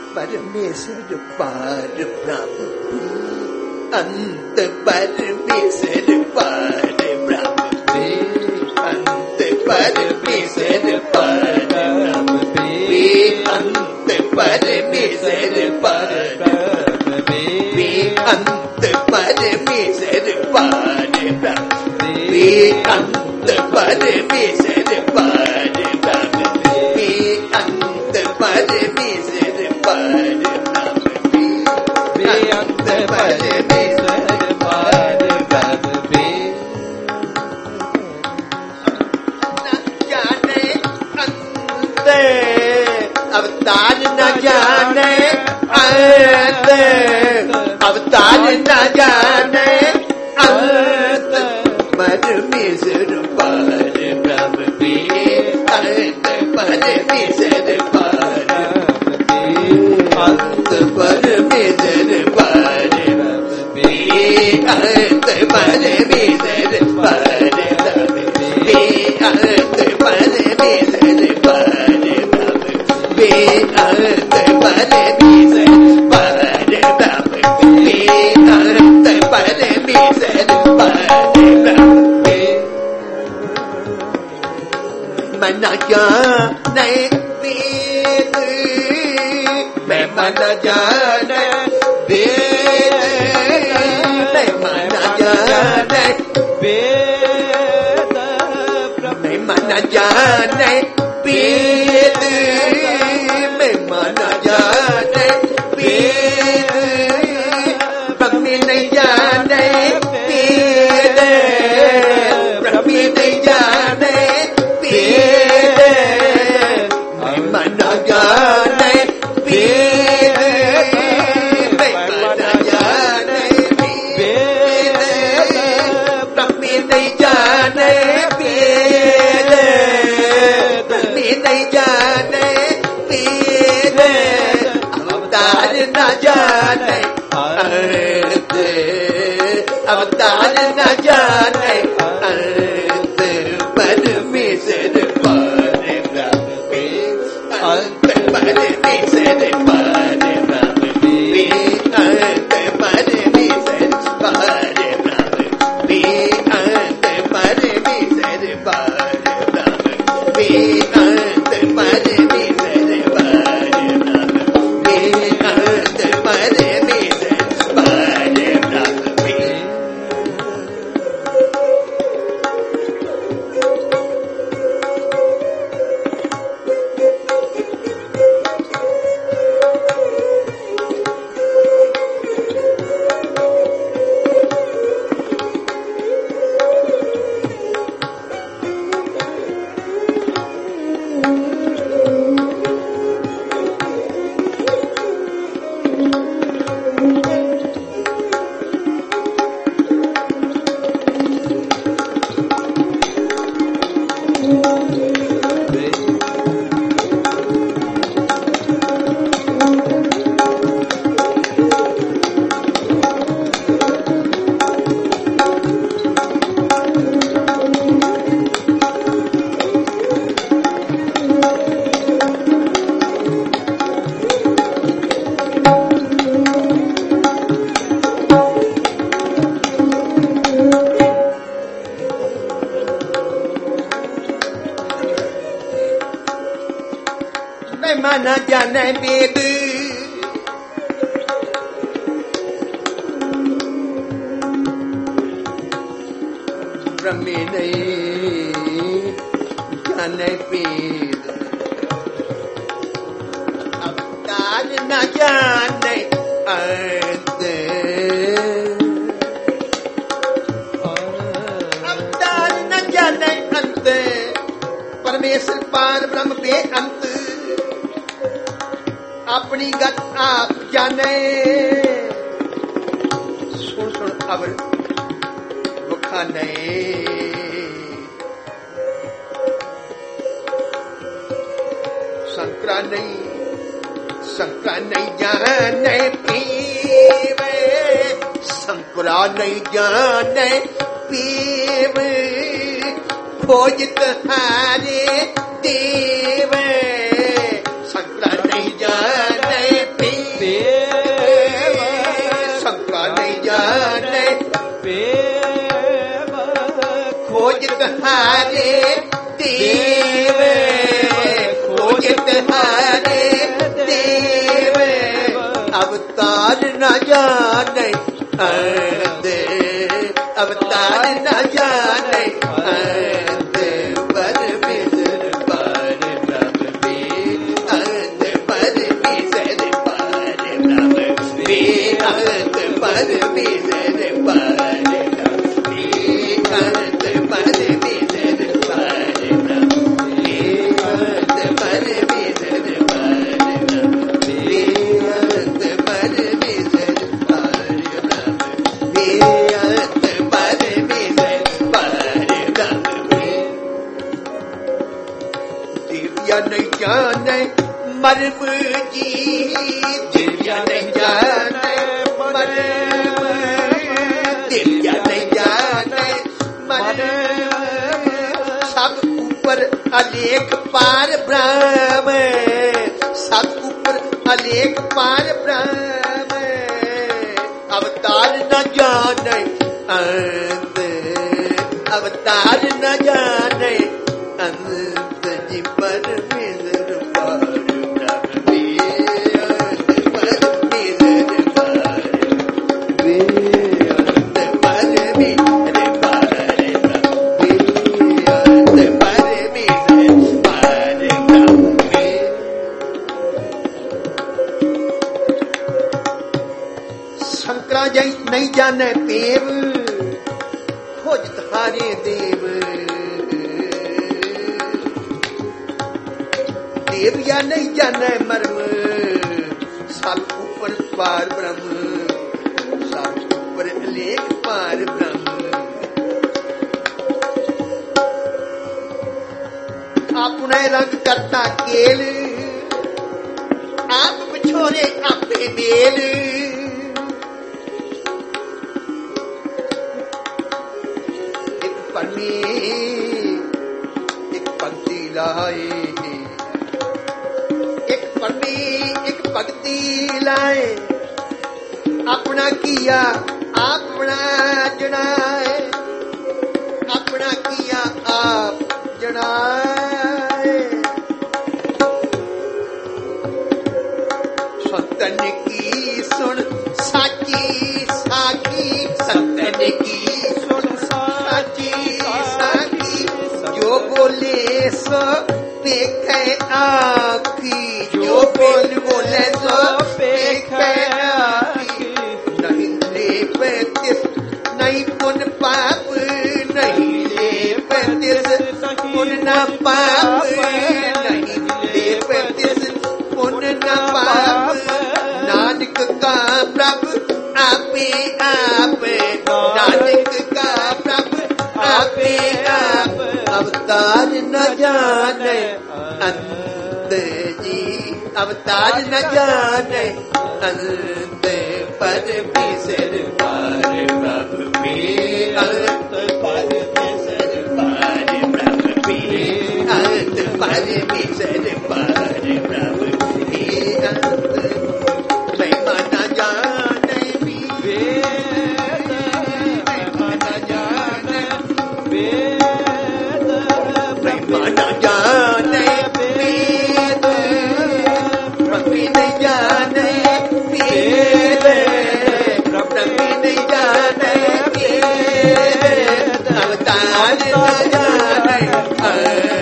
परमेश्वर पार ब्रह्म अंत परमेश्वर पार ब्रह्म अंत परमेश्वर पार ब्रह्म अंत परमेश्वर पार अंत परमेश्वर पार ब्रह्म अंत परमेश्वर पार ब्रह्म अंत परमेश्वर पार अंत परमेश्वर पार ब्रह्म जाने अंत अवतार न जाने अंत अवतार न जाने अंत परमेश्वर पार ब्रह्म अंत परमेश्वर पार अंत परमेश्वर पार अंत परमेश्वर पार अंत परमेश्वर पार अंत परमेश्वर पार अंत परमेश्वर पार मन जाने वेद मैं मन जाने वेद मैं मन जाने वेद मैं मन जाने वेद मैं मन जाने वेद ब्रह्म नहीं जाने वेद ब्रह्म नहीं जाने वेद मैं मन जाने वेद मैं मन जाने वेद ब्रह्म नहीं जाने वेद ब्रह्म नहीं जाने वेद अवतार न जाने अर्थ अवतार न जाने अर्थ परमेश्वर पार ब्रह्म अंत परमेश्वर पार ब्रह्म अंत परमेश्वर पार ब्रह्म अंत परमेश्वर पार ब्रह्म अंत परमेश्वर पार ब्रह्म अंत परमेश्वर पार ब्रह्म मन जाने वेद ब्रह्म नहीं जाने वेद अवतार न जाने अर्थ अवतार न जाने अंत परमेश्वर पार ब्रह्म पे अंत अपनी गत आप जाने सुन सुन अब बुखा नहीं संकरा नहीं जाने पीवे संकरा नहीं जाने पीवे खोजत हारे देव संकरा नहीं जाने न जाने अंत अवतार न जाने अंत परमेश्वर पार ब्रह्म में अंत परमेश्वर पार ब्रह्म में अंत परमेश्वर पार ब्रह्म में अंत परमेश्वर पार ब्रह्म में अंत परमेश्वर पार ब्रह्म में अंत परमेश्वर पार ब्रह्म में अंत परमेश्वर पार ब्रह्म में दिव्या नहीं जाने मर्म जी दिव्या नहीं जाने मर्म दिव्या नहीं जाने मर्म सब ऊपर अलेख पार ब्रह्म सब ऊपर अलेख पार ब्रह्म अवतार न जाने अंत अवतार न जाने अंत जी परमेश्वर पार ब्रह्म में अंत परमेश्वर पार में अंत परमेश्वर पार ब्रह्म में अंत परमेश्वर पार ब्रह्म में शंकरा जय नहीं जाने देव खोज धारे देव देव या नहीं जाने मर्म सब ऊपर पार ब्रह्म सब ऊपर अलेख पार ब्रह्म अपने रंग करता केल आप बिछोरे आपे मेल एक पन्नी एक पंक्ति लाए एक पन्नी एक पंक्ति लाए अपना किया अपना जनाए अपना किया आप जनाए संतन की सुन साची साखी संतन की सुन साची साखी जो बोले सो देखे आखी जो बोले सो देखे आखी नहीं ले पैतिस नहीं पुन पाप नहीं ले पैतिस पुन न पाप नहीं ले पैतिस पुन न पाप नानक का प्रभु आपे आप नानक का प्रभु आपे आप अवतार न जाने अंत जी अवतार न जाने अंत परमेश्वर पार ब्रह्म में अंत परमेश्वर पार ब्रह्म में अंत परमेश्वर पार ब्रह्म में अंत महिमा न जाने महिमा न जाने महिमा न जाने वेद ब्रह्म नहीं जाने वेद ब्रह्म नहीं जाने वेद अवतार न जाने